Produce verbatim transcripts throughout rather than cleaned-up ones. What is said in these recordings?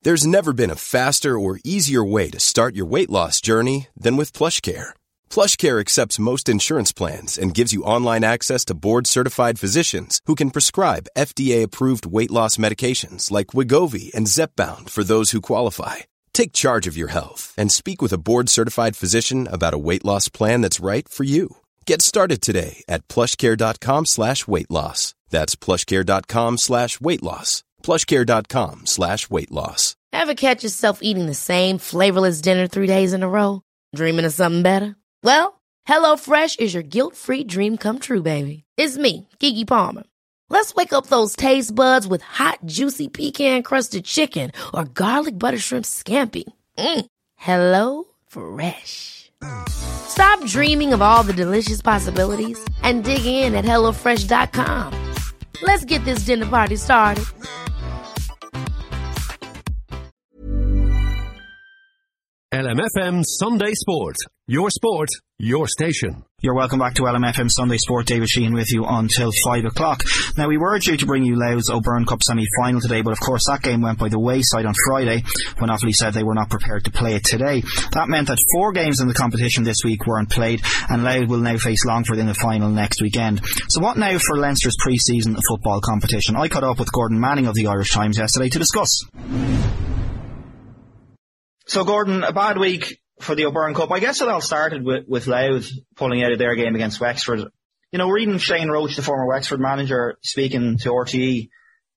There's never been a faster or easier way to start your weight loss journey than with PlushCare. PlushCare accepts most insurance plans and gives you online access to board-certified physicians who can prescribe F D A-approved weight loss medications like Wegovy and Zepbound for those who qualify. Take charge of your health and speak with a board-certified physician about a weight loss plan that's right for you. Get started today at plushcare.com slash weight loss. That's plushcare.com slash weight loss. plushcare.com slash weight loss. Ever catch yourself eating the same flavorless dinner three days in a row? Dreaming of something better? Well, HelloFresh is your guilt-free dream come true, baby. It's me, Keke Palmer. Let's wake up those taste buds with hot, juicy pecan-crusted chicken or garlic butter shrimp scampi. Mm. Hello Fresh. Stop dreaming of all the delicious possibilities and dig in at hello fresh dot com. Let's get this dinner party started. L M F M Sunday Sport. Your sport, your station. You're welcome back to L M F M Sunday Sport. David Sheehan with you until five o'clock. Now, we were due to bring you Louth's O'Byrne Cup semi-final today, but of course that game went by the wayside on Friday when Offaly said they were not prepared to play it today. That meant that four games in the competition this week weren't played, and Louth will now face Longford in the final next weekend. So what now for Leinster's pre-season football competition? I caught up with Gordon Manning of the Irish Times yesterday to discuss. So, Gordon, a bad week for the O'Byrne Cup. I guess it all started with, with Louth pulling out of their game against Wexford. You know, reading Shane Roach, the former Wexford manager, speaking to R T E,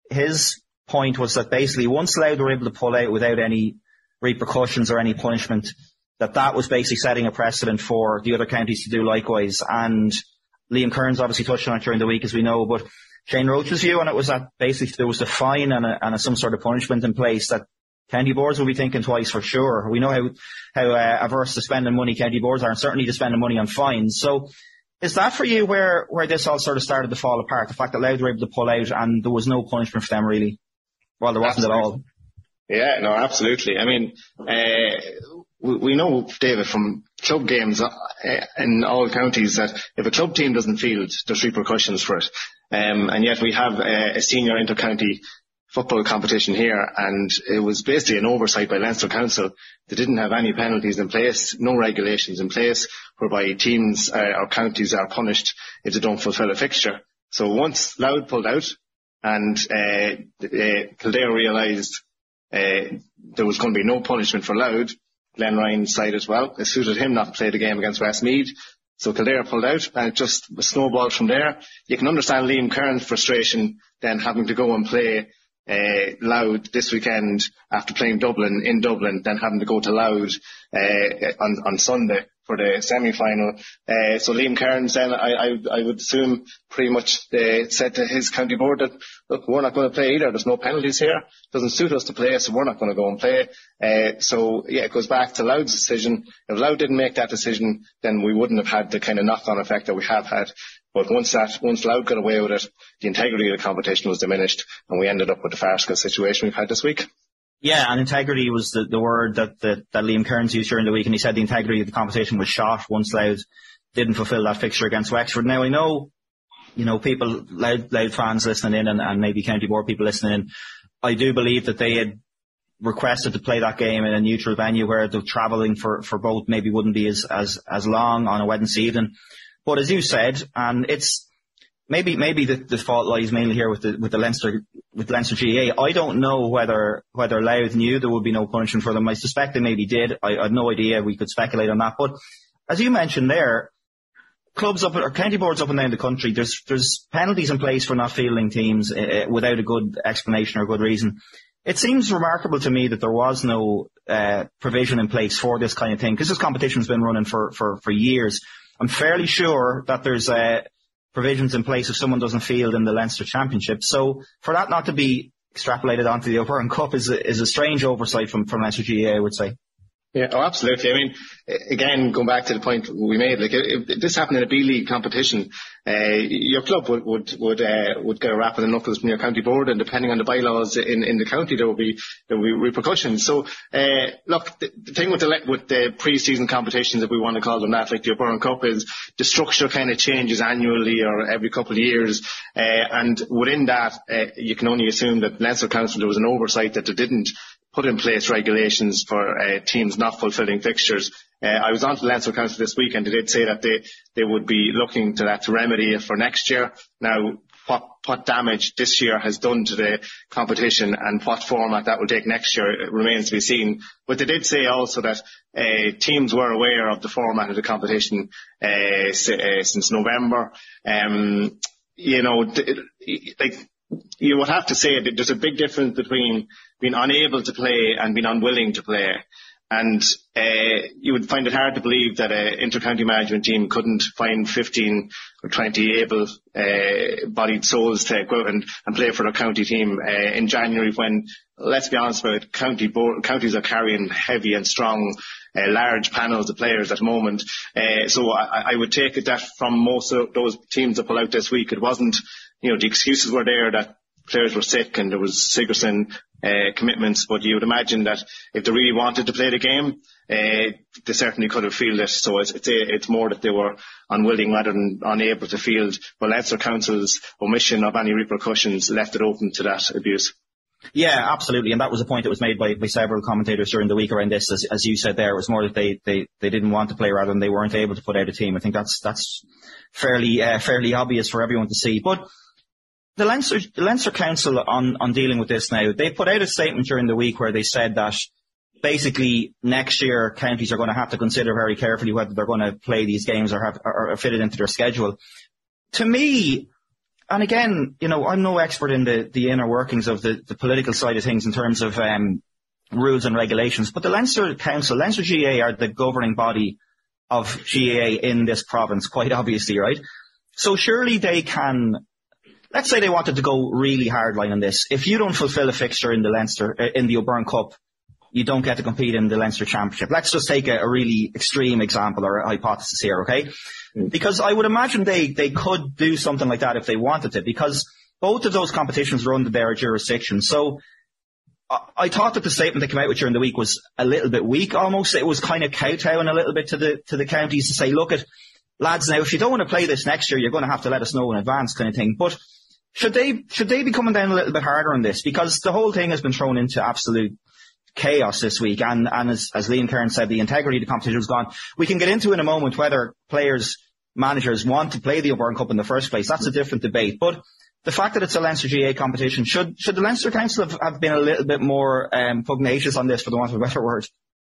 his point was that basically once Louth were able to pull out without any repercussions or any punishment, that that was basically setting a precedent for the other counties to do likewise. And Liam Kearns obviously touched on it during the week, as we know, but Shane Roach's view on it was that basically there was a fine and, a, and a, some sort of punishment in place that county boards will be thinking twice for sure. We know how how uh, averse to spending money county boards are, and certainly to spending money on fines. So is that for you where, where this all sort of started to fall apart? The fact that Louth were able to pull out and there was no punishment for them really? Well, there wasn't absolutely. At all. Yeah, no, absolutely. I mean, uh, we, we know, David, from club games uh, in all counties that if a club team doesn't field, there's repercussions for it. Um, and yet we have a, a senior inter-county football competition here, and it was basically an oversight by Leinster Council. They didn't have any penalties in place, no regulations in place, whereby teams uh, or counties are punished if they don't fulfil a fixture. So once Louth pulled out and uh, uh, Kildare realised uh, there was going to be no punishment for Louth, Glenn Ryan's side as well, it suited him not to play the game against Westmeath. So Kildare pulled out, and it just snowballed from there. You can understand Liam Kearns' frustration then having to go and play Uh, Louth this weekend after playing Dublin in Dublin, then having to go to Louth uh, on, on Sunday for the semi-final. Uh, so Liam Kearns then, I, I, I would assume, pretty much uh, said to his county board that, look, we're not going to play either. There's no penalties here. Doesn't suit us to play, so we're not going to go and play. Uh, so, yeah, it goes back to Louth's decision. If Louth didn't make that decision, then we wouldn't have had the kind of knock-on effect that we have had. But once that, once Louth got away with it, the integrity of the competition was diminished, and we ended up with the farcical situation we've had this week. Yeah, and integrity was the, the word that, that, that Liam Kearns used during the week, and he said the integrity of the competition was shot once Louth didn't fulfil that fixture against Wexford. Now, I know, you know, people, Louth, Louth fans listening in, and, and maybe county board people listening in, I do believe that they had requested to play that game in a neutral venue where the travelling for, for both maybe wouldn't be as, as, as long on a Wednesday evening. But as you said, and it's maybe maybe the, the fault lies mainly here with the with the Leinster with Leinster G A A. I don't know whether whether Louth knew there would be no punishment for them. I suspect they maybe did. I, I have no idea. We could speculate on that. But as you mentioned there, clubs up or county boards up and down the country, there's there's penalties in place for not fielding teams uh, without a good explanation or good reason. It seems remarkable to me that there was no uh, provision in place for this kind of thing, because this competition's been running for for for years. I'm fairly sure that there's uh, provisions in place if someone doesn't field in the Leinster Championship. So for that not to be extrapolated onto the O'Byrne Cup is a, is a strange oversight from, from Leinster G A A, I would say. Yeah, oh, absolutely. I mean, again, going back to the point we made, like if, if this happened in a B League competition, uh, your club would would would, uh, would get a rap of the knuckles from your county board, and depending on the bylaws in, in the county, there will be there will be repercussions. So, uh, look, the, the thing with the with the pre-season competitions, if we want to call them that, like the O'Byrne Cup, is the structure kind of changes annually or every couple of years, uh, and within that, uh, you can only assume that Leinster Council there was an oversight that they didn't put in place regulations for uh, teams not fulfilling fixtures. Uh, I was on to the Leinster Council this week, and they did say that they, they would be looking to that to remedy it for next year. Now, what, what damage this year has done to the competition and what format that will take next year, it remains to be seen. But they did say also that uh, teams were aware of the format of the competition uh, s- uh, since November. Um, you know, th- like you would have to say that there's a big difference between being unable to play and being unwilling to play. And uh, you would find it hard to believe that an inter-county management team couldn't find fifteen or twenty able-bodied uh, souls to go out and, and play for their county team uh, in January when, let's be honest about it, county board, counties are carrying heavy and strong, uh, large panels of players at the moment. Uh, so I, I would take it that from most of those teams that pull out this week, it wasn't, you know, the excuses were there that players were sick and there was Sigerson uh, commitments, but you would imagine that if they really wanted to play the game, uh, they certainly could have fielded it. So it's, it's, it's more that they were unwilling rather than unable to field. But Leinster Council's omission of any repercussions left it open to that abuse. Yeah, absolutely. And that was a point that was made by, by several commentators during the week around this. As, as you said there, it was more that they, they, they didn't want to play rather than they weren't able to put out a team. I think that's, that's fairly, uh, fairly obvious for everyone to see. But the Leinster, the Leinster Council on, on dealing with this now, they put out a statement during the week where they said that basically next year counties are going to have to consider very carefully whether they're going to play these games or have, or, or fit it into their schedule. To me, and again, you know, I'm no expert in the, the inner workings of the, the political side of things in terms of um, rules and regulations, but the Leinster Council, Leinster G A A are the governing body of G A A in this province, quite obviously, right? So surely they can, let's say they wanted to go really hardline on this. If you don't fulfil a fixture in the Leinster, in the O'Byrne Cup, you don't get to compete in the Leinster Championship. Let's just take a, a really extreme example or a hypothesis here, okay? Because I would imagine they, they could do something like that if they wanted to, because both of those competitions run under their jurisdiction. So I, I thought that the statement that came out with during the week was a little bit weak almost. It was kind of kowtowing a little bit to the to the counties to say, look, at lads, now if you don't want to play this next year, you're going to have to let us know in advance, kind of thing. But should they should they be coming down a little bit harder on this? Because the whole thing has been thrown into absolute chaos this week, and, and as, as Liam Kearns said, the integrity of the competition was gone. We can get into in a moment whether players, managers want to play the O'Byrne Cup in the first place. That's a different debate. But the fact that it's a Leinster G A A competition, should should the Leinster Council have, have been a little bit more um, pugnacious on this, for the want of a better word?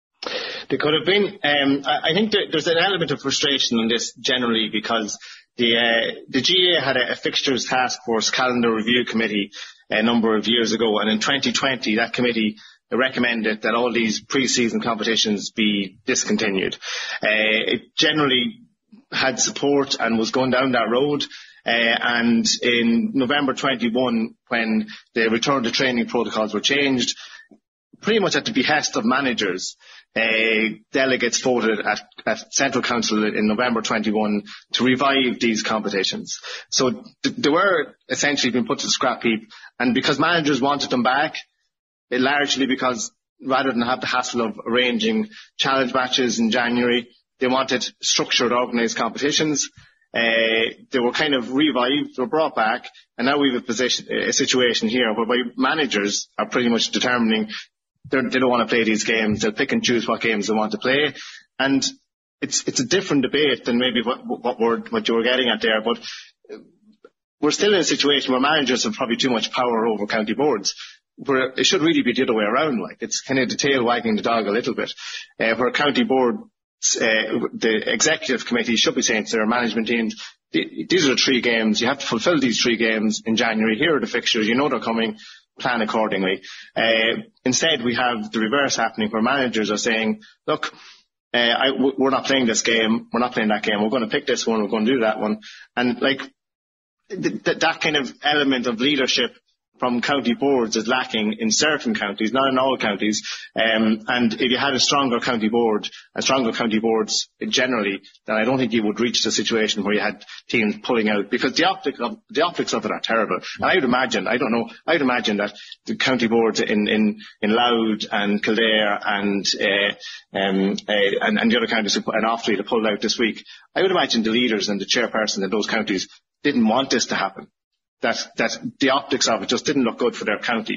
They could have been. Um, I, I think there, there's an element of frustration in this generally because the uh, the G A A had a, a fixtures task force calendar review committee a number of years ago, and in twenty twenty that committee recommended that all these pre-season competitions be discontinued. Uh, it generally had support and was going down that road. Uh, and in November twenty-one, when the return to training protocols were changed, pretty much at the behest of managers, uh, delegates voted at, at Central Council in November twenty-one to revive these competitions. So th- they were essentially being put to the scrap heap. And because managers wanted them back, it largely because rather than have the hassle of arranging challenge matches in January, they wanted structured, organised competitions. Uh, they were kind of revived, they were brought back, and now we have a, position, a situation here whereby managers are pretty much determining they don't want to play these games. They'll pick and choose what games they want to play, and it's it's a different debate than maybe what what, we're, what you were getting at there. But we're still in a situation where managers have probably too much power over county boards, where it should really be the other way around. Like, it's kind of the tail wagging the dog a little bit, uh, where a county board, uh, the executive committee should be saying to their management teams, these are the three games, you have to fulfil these three games in January, here are the fixtures, you know they're coming, plan accordingly. Uh, instead we have the reverse happening, where managers are saying, look, uh, I, we're not playing this game, we're not playing that game, we're going to pick this one, we're going to do that one. And like, th- th- that kind of element of leadership from county boards is lacking in certain counties, not in all counties. Um, and if you had a stronger county board, and stronger county boards generally, then I don't think you would reach the situation where you had teams pulling out, because the optics of, the optics of it are terrible. And I would imagine, I don't know, I would imagine that the county boards in, in, in Louth and Kildare and, uh, um, uh, and, and the other counties, and Offaly, to pull out this week, I would imagine the leaders and the chairperson in those counties didn't want this to happen. That, that the optics of it just didn't look good for their county.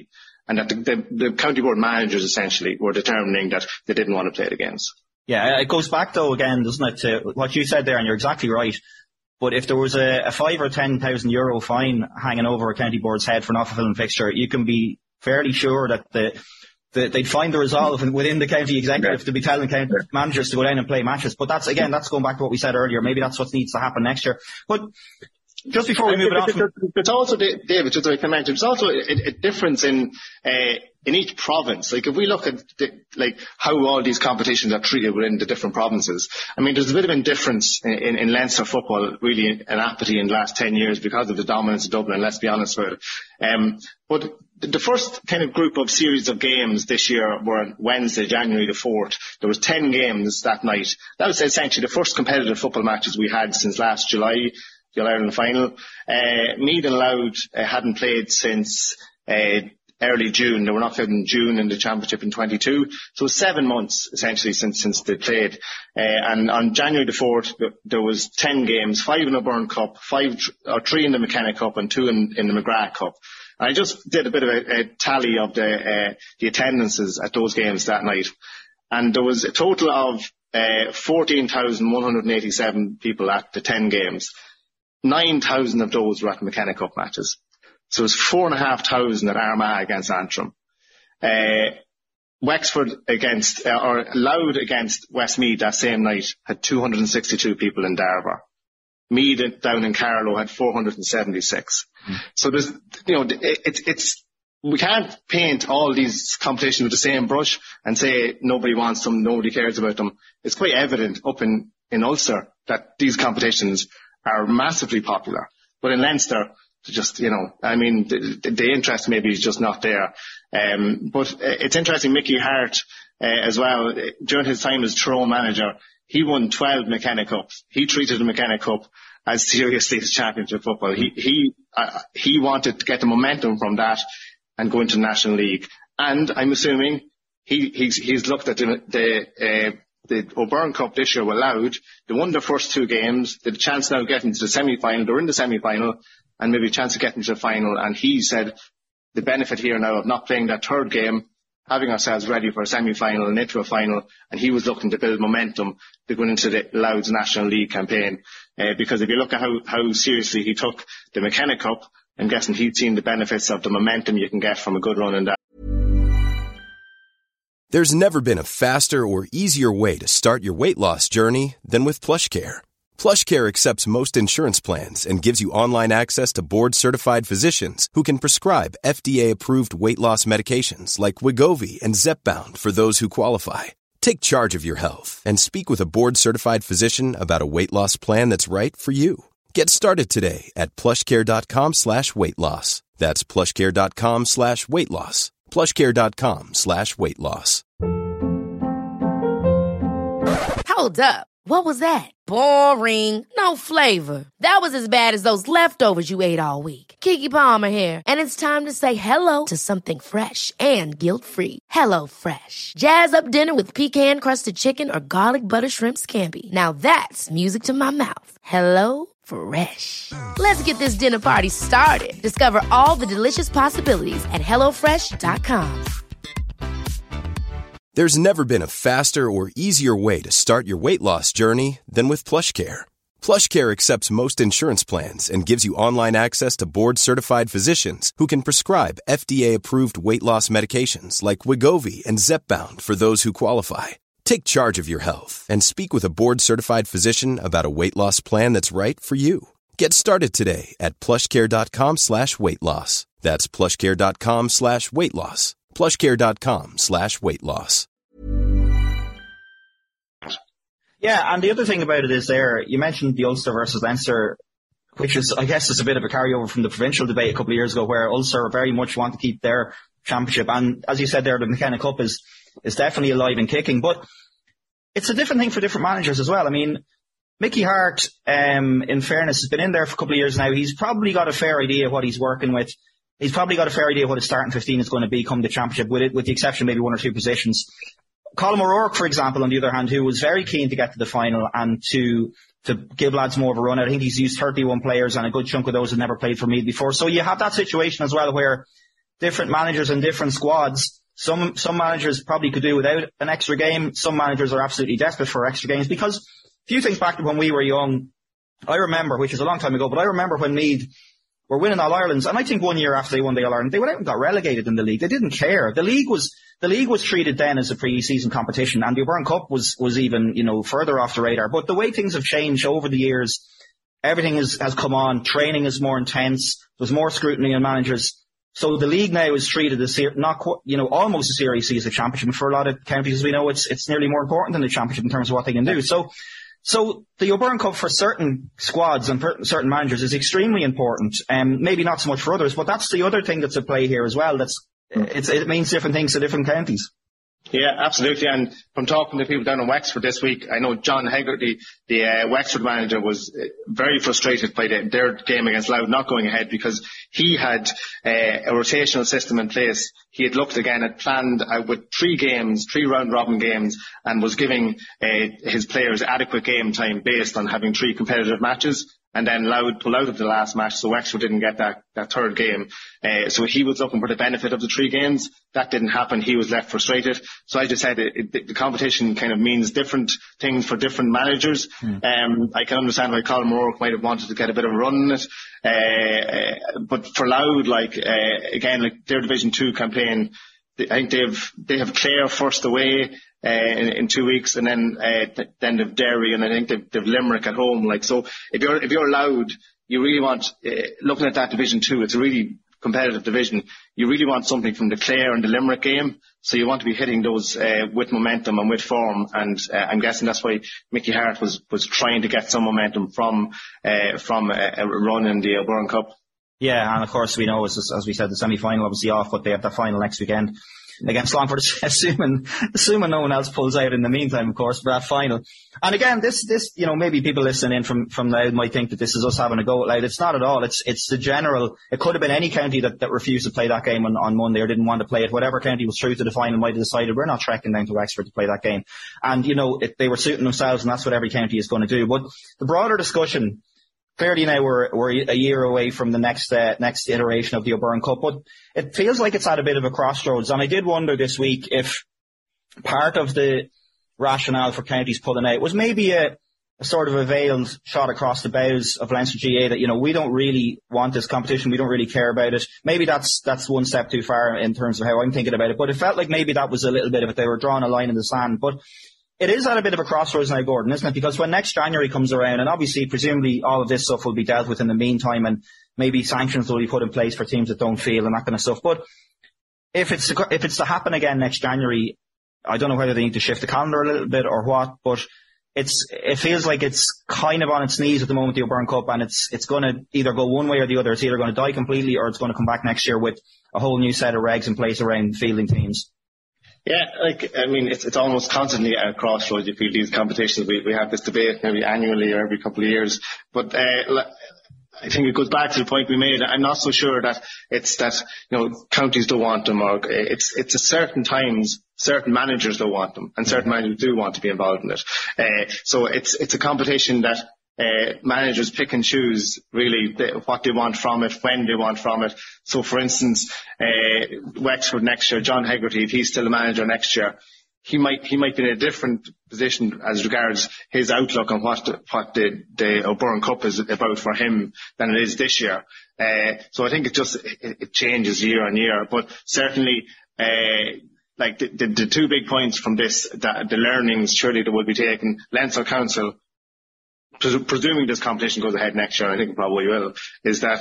and that the, the, the county board managers essentially were determining that they didn't want to play the games. Yeah, it goes back though again, doesn't it, to what you said there, and you're exactly right. But if there was a, a five or ten thousand euro fine hanging over a county board's head for not fulfilling fixture, you can be fairly sure that the, the they'd find the resolve within the county executive yeah. to be telling county yeah. managers to go down and play matches. But that's again, that's going back to what we said earlier. Maybe that's what needs to happen next year. But just before we move it on, from... there's also, David, just like I mentioned, there's also a, a difference in uh, in each province. Like if we look at the, like how all these competitions are treated within the different provinces, I mean, there's a bit of a difference in, in, in Leinster football, really an apathy in the last ten years because of the dominance of Dublin. Let's be honest with it. Um, but the first kind of group of series of games this year were on Wednesday, January the fourth. There was ten games that night. That was essentially the first competitive football matches we had since last July. The All-Ireland final. Uh, Meath and Louth uh, hadn't played since uh, early June. They were not played in June in the championship in twenty-two. So seven months essentially since since they played. Uh, and on January the fourth, there was ten games, five in the Byrne Cup, five or three in the McKenna Cup, and two in, in the McGrath Cup. I just did a bit of a, a tally of the uh, the attendances at those games that night, and there was a total of uh, fourteen thousand one hundred eighty-seven people at the ten games. nine thousand of those were at McKenna Cup matches. So it was four thousand five hundred at Armagh against Antrim. Uh, Wexford against, uh, or Louth against Westmeath that same night had two hundred sixty-two people in Darver. Meath down in Carlow had four hundred seventy-six. Mm. So there's, you know, it, it, it's, we can't paint all these competitions with the same brush and say nobody wants them, nobody cares about them. It's quite evident up in, in Ulster that these competitions are massively popular. But in Leinster, just, you know, I mean, the, the interest maybe is just not there. Um, but it's interesting, Mickey Hart, uh, as well, during his time as Tyrone manager, he won twelve McKenna Cups. He treated the McKenna Cup as seriously as championship football. He, he, uh, he wanted to get the momentum from that and go into the National League. And I'm assuming he, he's, he's looked at the, the, uh, the O'Byrne Cup this year with Louth. They won their first two games. They had a chance now of getting to the semi-final. They're in the semi-final and maybe a chance of getting to the final. And he said the benefit here now of not playing that third game, having ourselves ready for a semi-final and into a final. And he was looking to build momentum to go into the Louth's National League campaign. Uh, because if you look at how, how seriously he took the McKenna Cup, I'm guessing he'd seen the benefits of the momentum you can get from a good run in that. There's never been a faster or easier way to start your weight loss journey than with PlushCare. PlushCare accepts most insurance plans and gives you online access to board-certified physicians who can prescribe F D A-approved weight loss medications like Wegovy and Zepbound for those who qualify. Take charge of your health and speak with a board-certified physician about a weight loss plan that's right for you. Get started today at plushcare.com slash weight loss. That's plushcare.com slash weight loss. plushcare.com slash weight loss. Hold up. What was that? Boring. No flavor. That was as bad as those leftovers you ate all week. Keke Palmer here. And it's time to say hello to something fresh and guilt-free. Hello Fresh. Jazz up dinner with pecan-crusted chicken or garlic butter shrimp scampi. Now that's music to my mouth. Hello Fresh. Let's get this dinner party started. Discover all the delicious possibilities at hello fresh dot com. There's never been a faster or easier way to start your weight loss journey than with PlushCare. PlushCare accepts most insurance plans and gives you online access to board-certified physicians who can prescribe F D A-approved weight loss medications like Wegovy and Zepbound for those who qualify. Take charge of your health and speak with a board-certified physician about a weight loss plan that's right for you. Get started today at plushcare.com slash weight loss. That's plushcare.com slash weight loss. plushcare.com slash weight loss. Yeah, and the other thing about it is there, you mentioned the Ulster versus Leinster, which is, I guess, is a bit of a carryover from the provincial debate a couple of years ago, where Ulster very much want to keep their championship. And as you said there, the McKenna Cup is, is definitely alive and kicking. But it's a different thing for different managers as well. I mean, Mickey Hart, um, in fairness, has been in there for a couple of years now. He's probably got a fair idea of what he's working with. He's probably got a fair idea of what his starting fifteen is going to be come the championship, with it, with the exception of maybe one or two positions. Colin O'Rourke, for example, on the other hand, who was very keen to get to the final and to to give lads more of a run. I think he's used thirty-one players, and a good chunk of those had never played for Meath before. So you have that situation as well, where different managers and different squads. Some some managers probably could do without an extra game. Some managers are absolutely desperate for extra games, because if you think back to when we were young, I remember, which is a long time ago, but I remember when Meath were winning All-Irelands, and I think one year after they won the All-Ireland, they went out and got relegated in the league. They didn't care. The league was the league was treated then as a pre-season competition, and the O'Byrne Cup was was even, you know, further off the radar. But the way things have changed over the years, everything is, has come on. Training is more intense. There's more scrutiny on managers. So the league now is treated as not, you know, almost as seriously as the championship. For a lot of counties, as we know, it's it's nearly more important than the championship in terms of what they can do. So. So the O'Byrne Cup for certain squads and per- certain managers is extremely important. Um, maybe not so much for others, but that's the other thing that's at play here as well. That's it's, it means different things to different counties. Yeah, absolutely. And from talking to people down in Wexford this week, I know John Hegarty, the uh, Wexford manager, was very frustrated by the, their game against Louth not going ahead, because he had uh, a rotational system in place. He had looked again at planned uh, with three games, three round robin games, and was giving uh, his players adequate game time based on having three competitive matches. And then Louth pulled out of the last match, so Wexford didn't get that, that third game. Uh, so he was looking for the benefit of the three games. That didn't happen. He was left frustrated. So I just said it, it, the competition kind of means different things for different managers. Mm. Um, I can understand why Colin O'Rourke might have wanted to get a bit of a run in it. Uh, but for Louth, like, uh, again, like their Division Two campaign, I think they've, they have Clare first away. Uh, in, in two weeks, and then uh, th- then they've Derry, and I think they've, they've Limerick at home. Like, so, if you're if you're allowed, you really want uh, looking at that Division Two. It's a really competitive division. You really want something from the Clare and the Limerick game. So you want to be hitting those uh, with momentum and with form. And uh, I'm guessing that's why Mickey Hart was was trying to get some momentum from uh, from a, a run in the O'Byrne Cup. Yeah, and of course we know, as, as we said, the semi-final obviously off, but they have the final next weekend against Longford, assuming assuming no one else pulls out in the meantime, of course, for that final. And again, this this you know, maybe people listening in from from Louth might think that this is us having a go at Louth. It's not at all. It's it's the general. It could have been any county that, that refused to play that game on, on Monday or didn't want to play it. Whatever county was through to the final might have decided we're not trekking down to Wexford to play that game. And you know, it, they were suiting themselves, and that's what every county is going to do. But the broader discussion. Clearly now we're, we're a year away from the next, uh, next iteration of the O'Byrne Cup, but it feels like it's at a bit of a crossroads. And I did wonder this week if part of the rationale for counties pulling out was maybe a, a sort of a veiled shot across the bows of Leinster G A A that, you know, we don't really want this competition. We don't really care about it. Maybe that's, that's one step too far in terms of how I'm thinking about it, but it felt like maybe that was a little bit of it. They were drawing a line in the sand, but it is at a bit of a crossroads now, Gordon, isn't it? Because when next January comes around, and obviously, presumably, all of this stuff will be dealt with in the meantime, and maybe sanctions will be put in place for teams that don't feel and that kind of stuff. But if it's to, if it's to happen again next January, I don't know whether they need to shift the calendar a little bit or what, but it's it feels like it's kind of on its knees at the moment, the O'Byrne Cup, and it's it's going to either go one way or the other. It's either going to die completely or it's going to come back next year with a whole new set of regs in place around fielding teams. Yeah, like, I mean, it's it's almost constantly at a crossroads. You feel these competitions, we, we have this debate maybe annually or every couple of years. But uh, I think it goes back to the point we made. I'm not so sure that it's that, you know, counties don't want them, or it's it's at certain times, certain managers don't want them, and certain managers do want to be involved in it. Uh, so it's it's a competition that Uh, managers pick and choose really the, what they want from it, when they want from it. So, for instance, uh, Wexford next year, John Hegarty, if he's still a manager next year, he might he might be in a different position as regards his outlook on what the, what the, the O'Byrne Cup is about for him than it is this year. Uh, so I think it just it, it changes year on year. But certainly, uh, like the, the, the two big points from this, that the learnings surely that will be taken, Leinster Council, presuming this competition goes ahead next year, I think it probably will, is that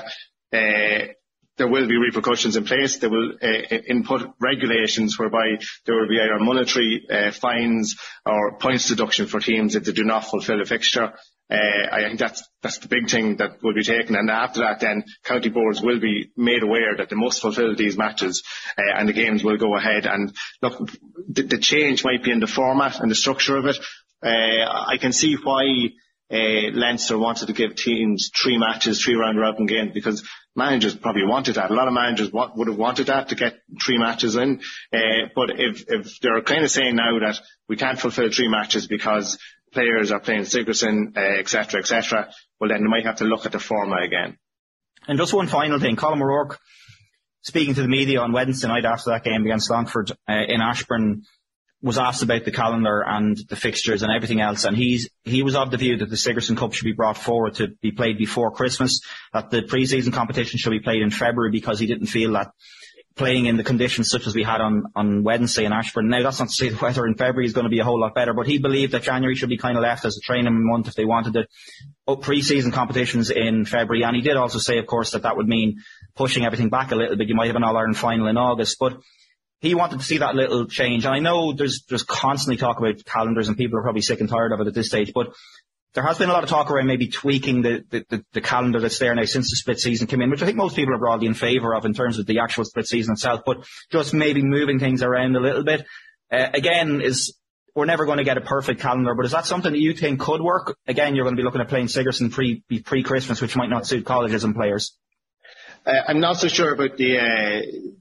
uh, there will be repercussions in place. There will uh, input regulations whereby there will be either monetary uh, fines or points deduction for teams if they do not fulfil a fixture. Uh, I think that's that's the big thing that will be taken, and after that, then county boards will be made aware that they must fulfil these matches, uh, and the games will go ahead. And look, the, the change might be in the format and the structure of it. Uh, I can see why. Uh, Leinster wanted to give teams three matches, three round robin games, because managers probably wanted that. A lot of managers want, would have wanted that to get three matches in. Uh, but if, if they're kind of saying now that we can't fulfil three matches because players are playing Sigerson, uh, et cetera, et cetera, well then they might have to look at the format again. And just one final thing, Colin O'Rourke speaking to the media on Wednesday night after that game against Longford uh, in Ashburn, was asked about the calendar and the fixtures and everything else, and he's he was of the view that the Sigerson Cup should be brought forward to be played before Christmas, that the pre-season competition should be played in February, because he didn't feel that playing in the conditions such as we had on, on Wednesday in Ashburn. Now, that's not to say the weather in February is going to be a whole lot better, but he believed that January should be kind of left as a training month if they wanted to up pre-season competitions in February. And he did also say, of course, that that would mean pushing everything back a little bit. You might have an All-Ireland final in August, but he wanted to see that little change. And I know there's there's constantly talk about calendars, and people are probably sick and tired of it at this stage, but there has been a lot of talk around maybe tweaking the, the, the, the calendar that's there now since the split season came in, which I think most people are broadly in favour of in terms of the actual split season itself, but just maybe moving things around a little bit. Uh, again, is we're never going to get a perfect calendar, but is that something that you think could work? Again, you're going to be looking at playing Sigerson pre, pre-Christmas, which might not suit colleges and players. Uh, I'm not so sure about the uh,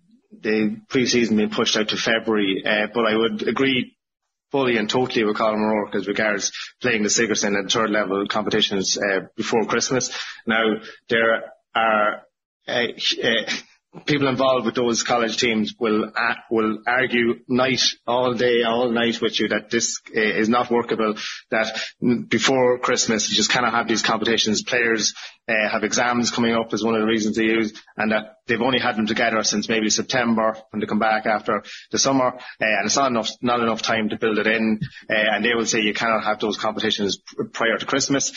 the pre-season being pushed out to February, uh, but I would agree fully and totally with Colin O'Rourke as regards playing the Sigerson and third level competitions uh, before Christmas. Now, there are uh, uh, people involved with those college teams will uh, will argue night, all day, all night with you that this uh, is not workable, that before Christmas you just cannot have these competitions. Players uh, have exams coming up is one of the reasons they use, and that they've only had them together since maybe September when they come back after the summer, uh, and it's not enough, not enough time to build it in, uh, and they will say you cannot have those competitions prior to Christmas.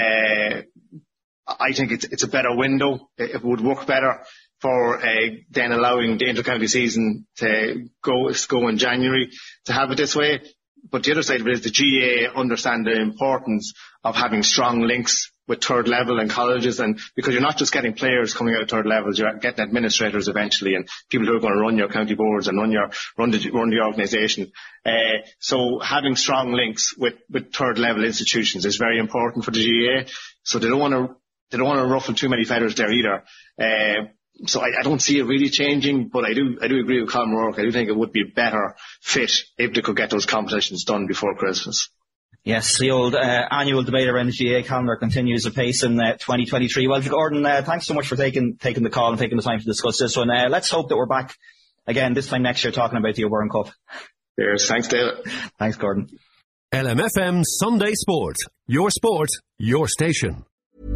Uh, I think it's, it's a better window. It would work better for uh, then allowing the inter-county season to go, go in January, to have it this way. But the other side of it is the G A A understand the importance of having strong links with third level and colleges, and because you're not just getting players coming out of third levels, you're getting administrators eventually and people who are going to run your county boards and run your run the run the organisation. Uh, so having strong links with, with third level institutions is very important for the G A A. So they don't want to they don't want to ruffle too many feathers there either. Uh, So I, I don't see it really changing, but I do I do agree with Colin O'Rourke. I do think it would be a better fit if they could get those competitions done before Christmas. Yes, the old uh, annual debate around the G A A calendar continues apace in uh, twenty twenty-three. Well, Gordon, uh, thanks so much for taking taking the call and taking the time to discuss this one. Uh, let's hope that we're back again this time next year talking about the O'Byrne Cup. Cheers. Thanks, David. Thanks, Gordon. L M F M Sunday Sport. Your sport, your station.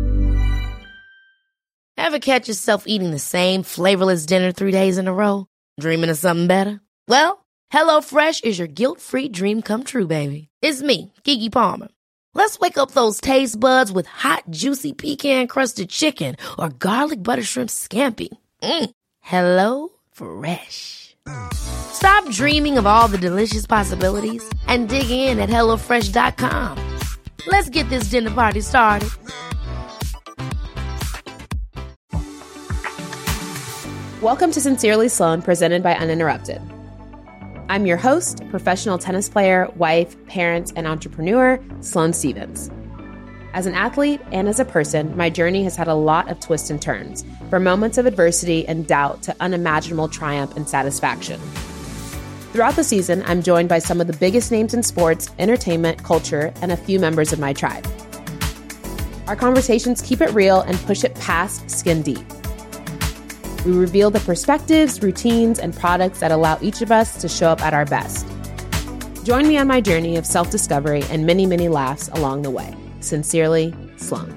Ever catch yourself eating the same flavorless dinner three days in a row? Dreaming of something better? Well, HelloFresh is your guilt-free dream come true, baby. It's me, Keke Palmer. Let's wake up those taste buds with hot, juicy pecan-crusted chicken or garlic butter shrimp scampi. Mm. Hello Fresh. Stop dreaming of all the delicious possibilities and dig in at hello fresh dot com. Let's get this dinner party started. Welcome to Sincerely Sloan, presented by Uninterrupted. I'm your host, professional tennis player, wife, parent, and entrepreneur, Sloane Stevens. As an athlete and as a person, my journey has had a lot of twists and turns, from moments of adversity and doubt to unimaginable triumph and satisfaction. Throughout the season, I'm joined by some of the biggest names in sports, entertainment, culture, and a few members of my tribe. Our conversations keep it real and push it past skin deep. We reveal the perspectives, routines, and products that allow each of us to show up at our best. Join me on my journey of self-discovery and many, many laughs along the way. Sincerely, Sloane.